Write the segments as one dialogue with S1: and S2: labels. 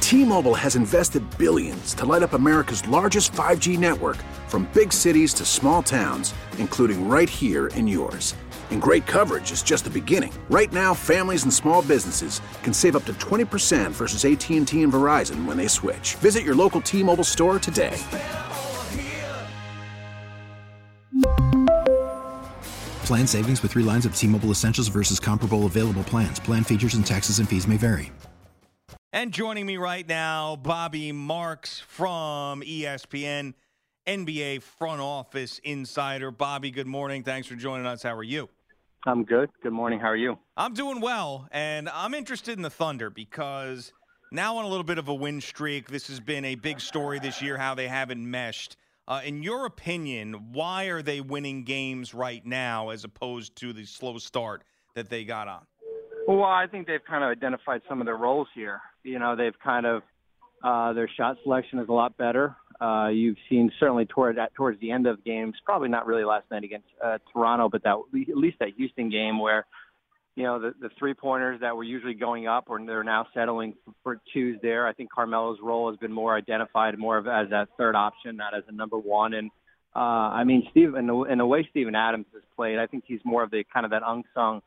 S1: T-Mobile has invested billions to light up America's largest 5G network, from big cities to small towns, including right here in yours. And great coverage is just the beginning. Right now, families and small businesses can save up to 20% versus AT&T and Verizon when they switch. Visit your local T-Mobile store today.
S2: Plan savings with 3 lines of T-Mobile Essentials versus comparable available plans. Plan features and taxes and fees may vary.
S3: And joining me right now, Bobby Marks from ESPN, NBA front office insider. Bobby, good morning. Thanks for joining us. How are you?
S4: I'm good. Good morning. How are you?
S3: I'm doing well, and I'm interested in the Thunder because now on a little bit of a win streak. This has been a big story this year, how they haven't meshed. In your opinion, why are they winning games right now as opposed to the slow start that they got on?
S4: Well, I think they've kind of identified some of their roles here. You know, they've kind of their shot selection is a lot better. You've seen certainly towards the end of games, probably not really last night against Toronto, but at least that Houston game where, you know, the three-pointers that were usually going up, or they're now settling for twos there. I think Carmelo's role has been more identified, more of as that third option, not as a number one. And I mean, in the way Steven Adams has played, I think he's more of the kind of that unsung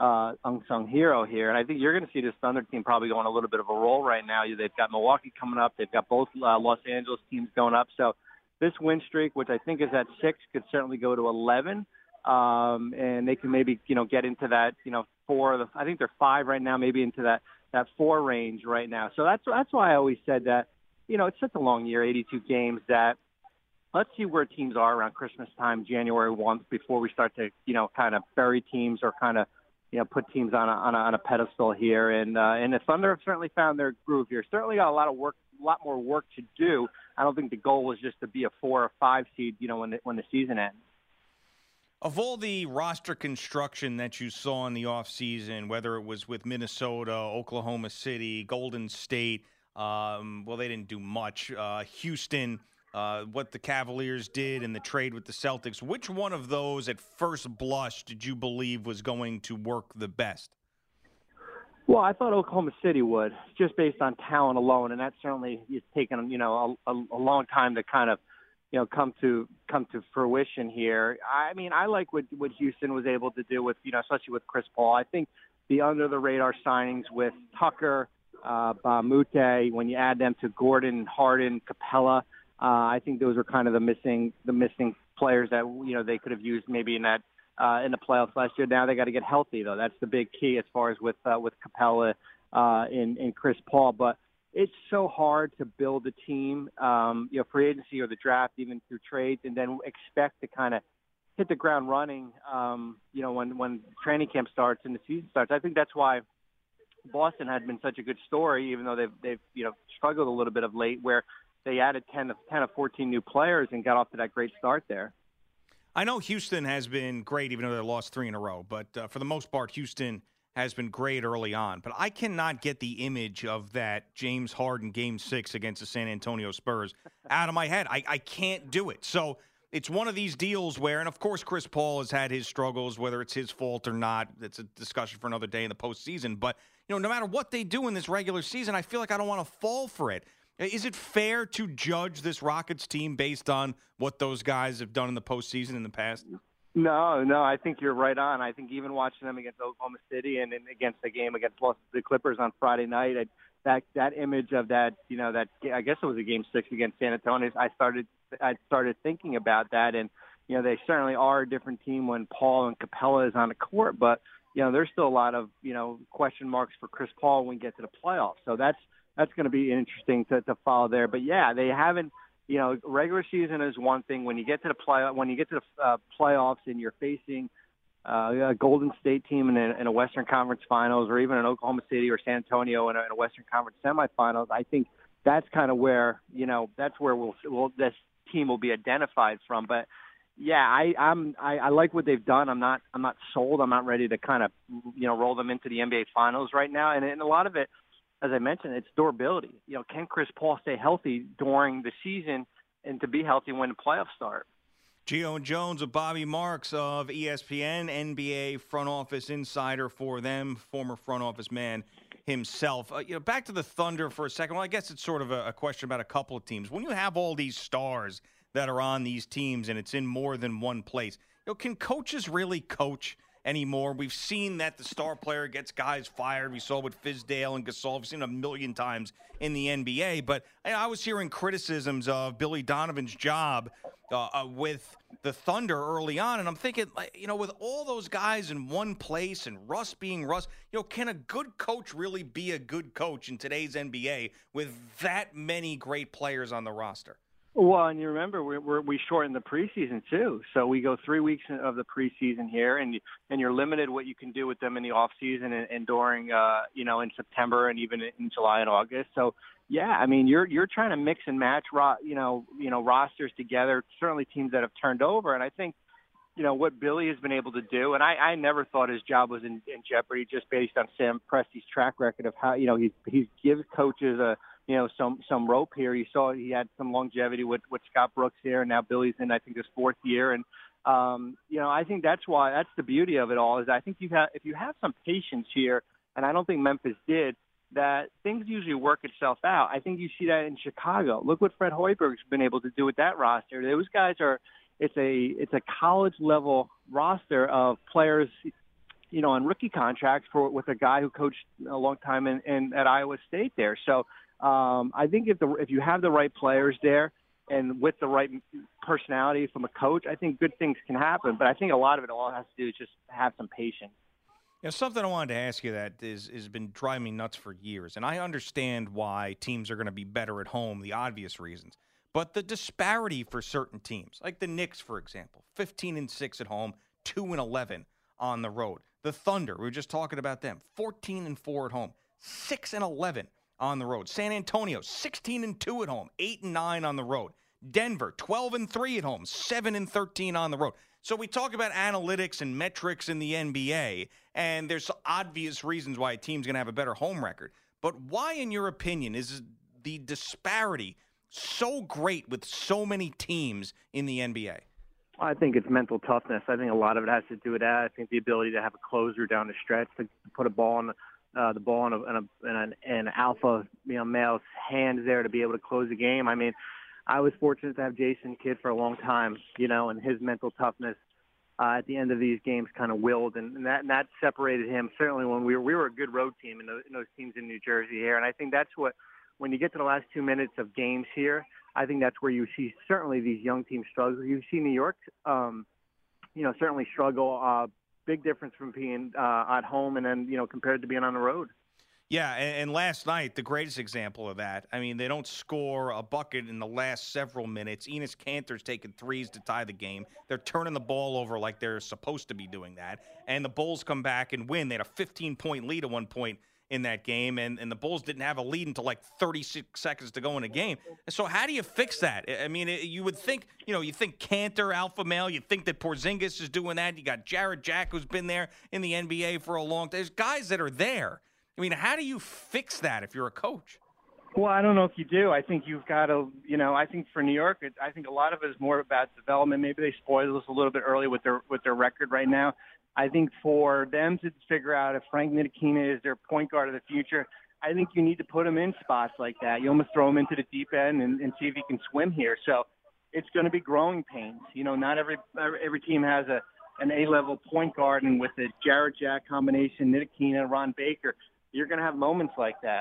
S4: hero here. And I think you're going to see this Thunder team probably go on a little bit of a roll right now. They've got Milwaukee coming up. They've got both Los Angeles teams going up. So this win streak, which I think is at 6, could certainly go to 11. And they can maybe, you know, get into that, you know, 4. I think they're 5 right now, maybe into that 4 range right now. So that's why I always said that, you know, it's such a long year, 82 games, that let's see where teams are around Christmas time, January 1, before we start to, you know, kind of bury teams or kind of, you know, put teams on a pedestal here. And the Thunder have certainly found their groove here. Certainly got a lot more work to do. I don't think the goal was just to be a 4 or 5 seed, you know, when the season ends.
S3: Of all the roster construction that you saw in the offseason, whether it was with Minnesota, Oklahoma City, Golden State, well, they didn't do much, Houston, what the Cavaliers did in the trade with the Celtics, which one of those at first blush did you believe was going to work the best?
S4: Well, I thought Oklahoma City would, just based on talent alone, and that certainly is taken, you know, a long time to kind of, you know, come to fruition here. I mean, I like what Houston was able to do with, you know, especially with Chris Paul. I think the under the radar signings with Tucker, Bamute, when you add them to Gordon, Harden, Capella, I think those are kind of the missing players that, you know, they could have used maybe in that in the playoffs last year. Now they got to get healthy, though. That's the big key as far as with Capella and Chris Paul. But it's so hard to build a team, you know, free agency or the draft, even through trades, and then expect to kind of hit the ground running, you know, when training camp starts and the season starts. I think that's why Boston had been such a good story, even though they've you know, struggled a little bit of late, where they added 10 of 14 new players and got off to that great start there.
S3: I know Houston has been great, even though they lost 3 in a row. But for the most part, Houston has been great early on. But I cannot get the image of that James Harden Game 6 against the San Antonio Spurs out of my head. I can't do it. So it's one of these deals where, and of course Chris Paul has had his struggles, whether it's his fault or not. That's a discussion for another day in the postseason. But, you know, no matter what they do in this regular season, I feel like I don't want to fall for it. Is it fair to judge this Rockets team based on what those guys have done in the postseason in the past?
S4: No, I think you're right on. I think even watching them against Oklahoma City and against the game against the Clippers on Friday night, that image of that, you know, that I guess it was a Game 6 against San Antonio. I started thinking about that, and you know, they certainly are a different team when Paul and Capella is on the court, but you know, there's still a lot of, you know, question marks for Chris Paul when we get to the playoffs. So that's going to be interesting to follow there. But yeah, they haven't. You know, regular season is one thing. When you get to the playoffs and you're facing a Golden State team in a Western Conference Finals, or even an Oklahoma City or San Antonio in a Western Conference semifinals, I think that's kind of where, you know, that's where this team will be identified from. But yeah, I like what they've done. I'm not sold. I'm not ready to kind of, you know, roll them into the NBA Finals right now. And a lot of it, as I mentioned, it's durability. You know, can Chris Paul stay healthy during the season and to be healthy when the playoffs start?
S3: Gio and Jones with Bobby Marks of ESPN, NBA front office insider for them, former front office man himself. Back to the Thunder for a second. Well, I guess it's sort of a question about a couple of teams. When you have all these stars that are on these teams and it's in more than one place, can coaches really coach anymore? We've seen that the star player gets guys fired. We saw with Fizdale and Gasol. We've seen it a million times in the NBA. But I was hearing criticisms of Billy Donovan's job with the Thunder early on, and I'm thinking, with all those guys in one place and Russ being Russ, can a good coach really be a good coach in today's NBA with that many great players on the roster?
S4: Well, and you remember we shortened the preseason too, so we go 3 weeks of the preseason here, and you're limited what you can do with them in the off season and during in September and even in July and August. So yeah, I mean you're trying to mix and match rosters together. Certainly teams that have turned over, and I think what Billy has been able to do, and I never thought his job was in jeopardy just based on Sam Presti's track record of how he gives coaches some rope here. You saw he had some longevity with Scott Brooks here, and now Billy's in, I think, his fourth year. And, I think that's the beauty of it all is I think if you have some patience here, and I don't think Memphis did, that things usually work itself out. I think you see that in Chicago. Look what Fred Hoiberg's been able to do with that roster. Those guys it's a college level roster of players, on rookie contracts with a guy who coached a long time at Iowa State there. So, I think if you have the right players there and with the right personality from a coach, I think good things can happen. But I think a lot of it all has to do is just have some patience.
S3: Something I wanted to ask you that has been driving me nuts for years, and I understand why teams are going to be better at home, the obvious reasons. But the disparity for certain teams, like the Knicks, for example, 15-6 at home, 2-11 on the road. The Thunder, we were just talking about them, 14-4 at home, 6-11 on the road. San Antonio, 16-2 at home, 8-9 on the road. Denver, 12-3 at home, 7-13 on the road. So we talk about analytics and metrics in the NBA, and there's obvious reasons why a team's going to have a better home record. But why, in your opinion, is the disparity so great with so many teams in the NBA?
S4: I think it's mental toughness. I think a lot of it has to do with that. I think the ability to have a closer down the stretch, to put a ball in the ball in an alpha male's hands there to be able to close the game. I mean, I was fortunate to have Jason Kidd for a long time, and his mental toughness at the end of these games kind of willed, and that separated him. Certainly when we were a good road team in those teams in New Jersey here, and I think that's what, when you get to the last 2 minutes of games here, I think that's where you see certainly these young teams struggle. You see New York, certainly struggle. Big difference from being at home and then, compared to being on the road.
S3: Yeah, and last night, the greatest example of that, I mean, they don't score a bucket in the last several minutes. Enes Kanter's taking threes to tie the game. They're turning the ball over like they're supposed to be doing that. And the Bulls come back and win. They had a 15-point lead at one point in that game, and the Bulls didn't have a lead until like 36 seconds to go in a game. So how do you fix that? I mean, you would think, you think Kanter, alpha male, you think that Porzingis is doing that. You got Jarrett Jack, who's been there in the NBA for a long time. There's guys that are there. I mean, how do you fix that if you're a coach?
S4: Well, I don't know if you do. I think you've got to, I think for New York, I think a lot of it is more about development. Maybe they spoiled us a little bit early with their record right now. I think for them to figure out if Frank Ntilikina is their point guard of the future, I think you need to put him in spots like that. You almost throw him into the deep end and see if he can swim here. So it's going to be growing pains. Not every team has an A-level point guard, and with the Jarrett Jack combination, Ntilikina, Ron Baker, you're going to have moments like that.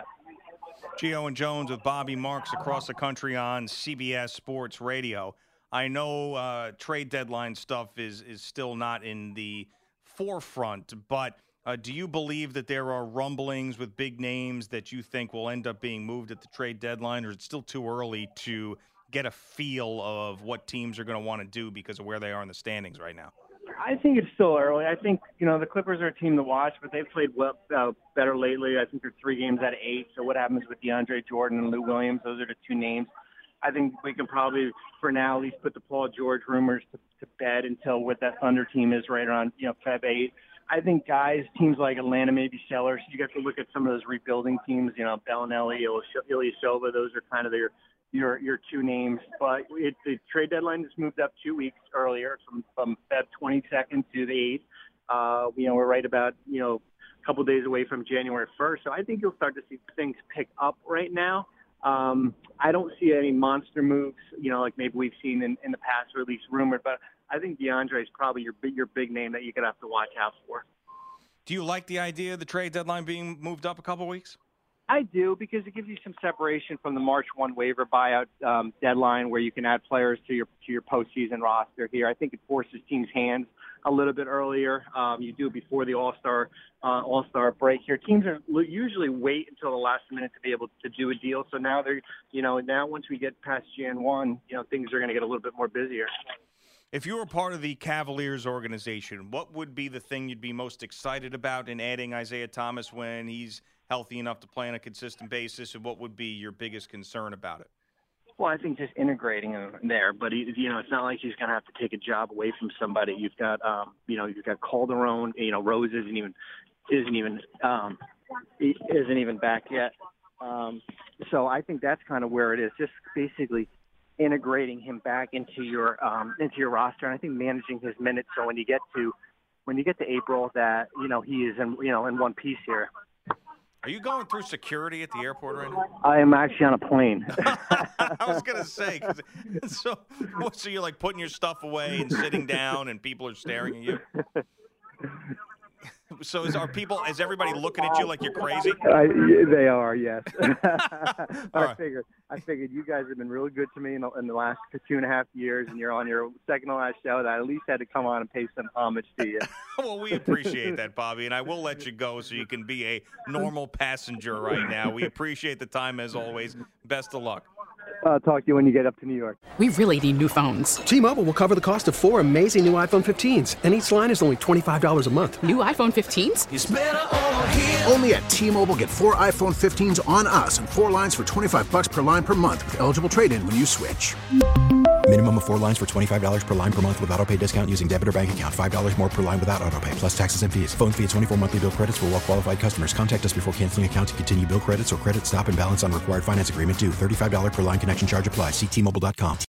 S3: Gio and Jones with Bobby Marks across the country on CBS Sports Radio. I know trade deadline stuff is still not in the forefront, but do you believe that there are rumblings with big names that you think will end up being moved at the trade deadline, or is it still too early to get a feel of what teams are going to want to do because of where they are in the standings right now?
S4: I think it's still early. I think, the Clippers are a team to watch, but they've played better lately. I think they're 3 games out of 8. So what happens with DeAndre Jordan and Lou Williams? Those are the 2 names. I think we can probably, for now, at least put the Paul George rumors to bed until what that Thunder team is right around, Feb 8. I think teams like Atlanta, maybe Sellers, you got to look at some of those rebuilding teams, Bellinelli, Ilyasova, those are kind of your 2 names. But the trade deadline just moved up 2 weeks earlier from Feb 22nd to the 8th. We're right about, couple days away from January 1st. So I think you'll start to see things pick up right now. I don't see any monster moves, like maybe we've seen in the past, or at least rumored. But I think DeAndre is probably your big name that you're going to have to watch out for.
S3: Do you like the idea of the trade deadline being moved up a couple weeks?
S4: I do, because it gives you some separation from the March 1 waiver buyout deadline, where you can add players to your postseason roster here. I think it forces teams' hands a little bit earlier. You do it before the All-Star break here. Teams usually wait until the last minute to be able to do a deal. So now now once we get past Jan 1, things are going to get a little bit more busier.
S3: If you were part of the Cavaliers organization, what would be the thing you'd be most excited about in adding Isaiah Thomas when he's healthy enough to play on a consistent basis, and what would be your biggest concern about it?
S4: Well, I think just integrating him there, but it's not like he's going to have to take a job away from somebody. You've got, you've got Calderon. Rose isn't even back yet. So I think that's kind of where it is. Just basically integrating him back into your roster, and I think managing his minutes. So when you get to April, that he is in one piece here.
S3: Are you going through security at the airport right now?
S4: I am actually on a plane.
S3: I was going to say, so you're like putting your stuff away and sitting down and people are staring at you? So is everybody looking at you like you're crazy?
S4: They are, yes. I figured you guys have been really good to me in the last 2.5 years, and you're on your second to last show, that I at least had to come on and pay some homage to you.
S3: Well, we appreciate that, Bobby, and I will let you go so you can be a normal passenger right now. We appreciate the time as always. Best of luck.
S4: I'll talk to you when you get up to New York.
S5: We really need new phones.
S6: T-Mobile will cover the cost of 4 amazing new iPhone 15s, and each line is only $25 a month.
S5: New iPhone 15s?
S1: It's better over here. Only at T-Mobile, get 4 iPhone 15s on us and 4 lines for $25 per line per month with eligible trade-in when you switch.
S2: Minimum of 4 lines for $25 per line per month with autopay discount using debit or bank account. $5 more per line without autopay, plus taxes and fees. Phone fee at 24 monthly bill credits for well-qualified customers. Contact us before canceling account to continue bill credits or credit stop and balance on required finance agreement due. $35 per line connection charge applies. See T-Mobile.com.